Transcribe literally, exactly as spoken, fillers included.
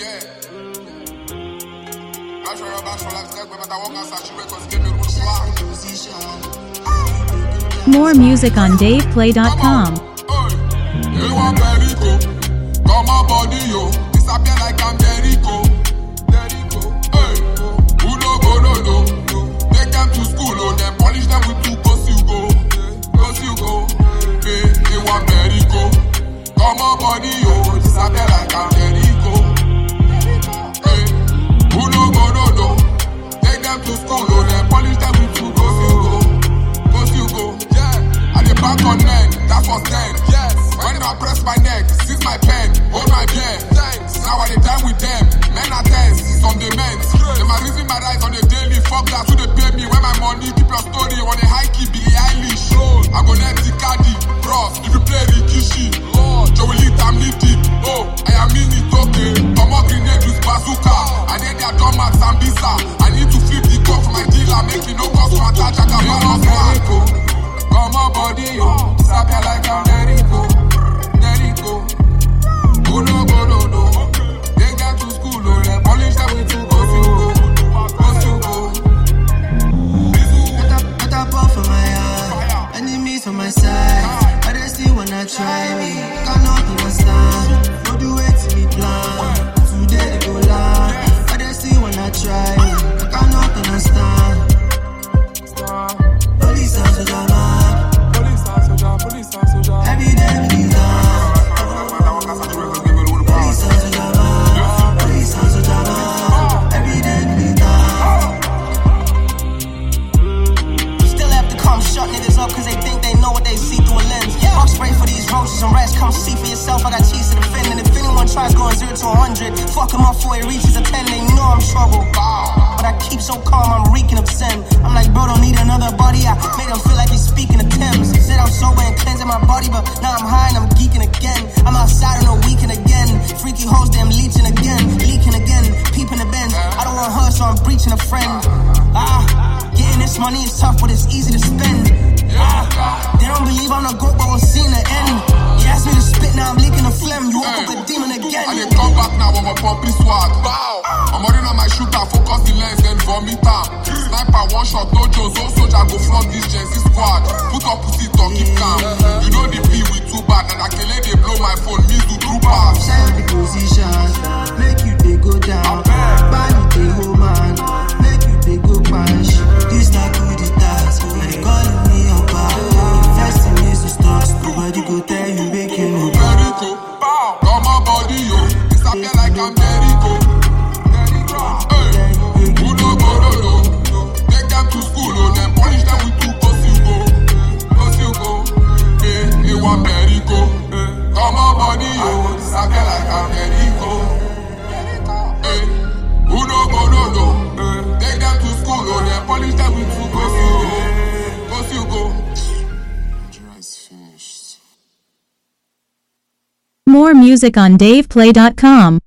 More music on dave play dot com. Come on, body, yo. Disappear like I'm Jericho. Hey, who no go, no, no. Take them to school, oh, then polish them with two cause you go. Cause you go. Hey, they want Jericho. Come on, body, yo. Disappear like I'm Jericho. Hey, who no go, no, no. Take them to school, oh, then polish them with two cause you go. Cause you go. Yeah, and they back on men. That's what's then. Yes. When I press my neck, seize my pen, hold my beer. Thanks. Now I dey time with them. Men are tense, some they meant. Them are raising my rise on a daily. Fuck that, who they pay me when my money keep your story on a high key, Billie Eilish. I go let the Cardi, cross, if you play Rikishi. Lord, Joey Lit, I'm needed. Oh, I am in it, okay. Come on, grenade with bazooka. I need their drum at Sambisa. I need to flip the cup for my dealer, make it no cost to attach. I got my Jericho. Come on, body, yo. Disappear like I'm Jericho. Go no go no no. Take them to school, oh, then polish them with two go to go, go to go. Got a ball for my eye, enemies on my side, but they still wanna try me. Cannot understand, no do it to me plan. Today they go lie, but they still wanna try me. I cannot understand. Police and soldier man, Police and soldier, police and soldier. every day we die. Shut niggas up cause they think they know what they see through a lens. I'll spray for these roaches and rats, come see for yourself. I got cheese to defend, and if anyone tries going zero to a hundred, fuck him up before he reaches a ten, they know I'm trouble. But I keep so calm, I'm reeking of sin. I'm like, bro, don't need another body. I made him feel like he's speaking to Thames. Said I'm sober and cleansing my body, but now I'm high and I'm geeking again. I'm outside on a weekend again. Freaky hoes, damn leeching again, leaking again, peeping the bends. I don't want her, so I'm breaching a friend. Ah, getting this money is tough, but it's easy to spend. Ah, they don't believe I'm the GOAT, but we'll see in the end. You asked me to spit, now I'm leaking the phlegm. You woke up a demon again. And they come back now, I'm a puppy swag. Bow. I'm running on my shooter, focus the lens, then vomit am. Sniper, one shot, no Jones, all soldier go front this Gen Z squad. Put up, put it up, keep calm. You know the P with two bad, and I can let they blow my phone, me do troopers. Share the position, make you they go down. Body they hold man, make you they go punch. This not good it does, and they calling me up. First thing is to stop, nobody go tell you make you know. Jericho, come on body yo, disappear like I'm Jericho. Hey, who no go no no. Take them to school, oh, then polish them with two cause you go, cause you go. Hey, they want Jericho. Come on body yo, disappear like I'm Jericho. Hey, who no go no no. Take them to school, oh, then polish them with two cause you go, cause you go. More music on dave play dot com.